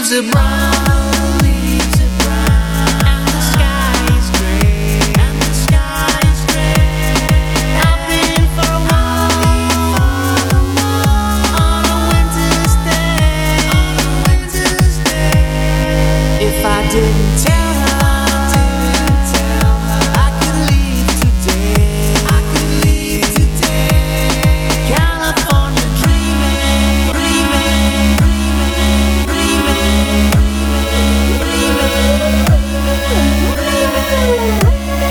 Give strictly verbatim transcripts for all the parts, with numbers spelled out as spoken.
leaves are brown, leaves are brown, and the sky is gray, and the sky is gray. I've been for a walk on a winter's day, on a winter's day. If I didn't tell her, didn't tell her, I could leave today, I could leave today. California dreaming, dreaming, dreaming, dreaming, dreaming, dreaming.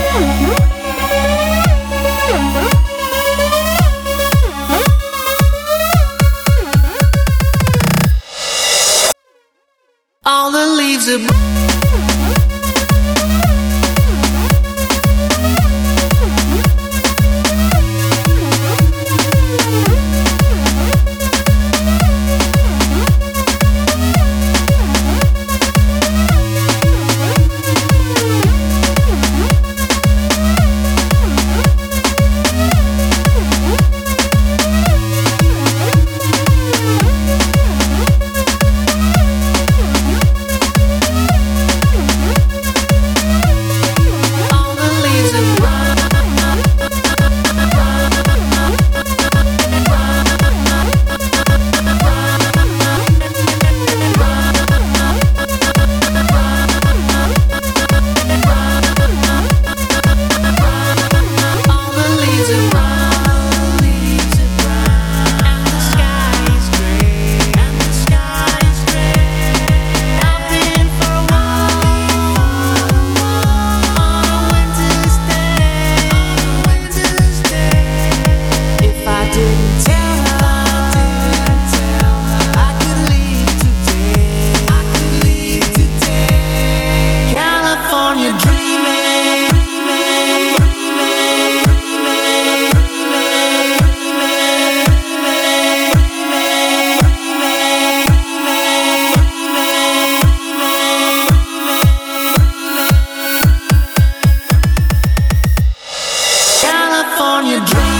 All the leaves are brown. California dream.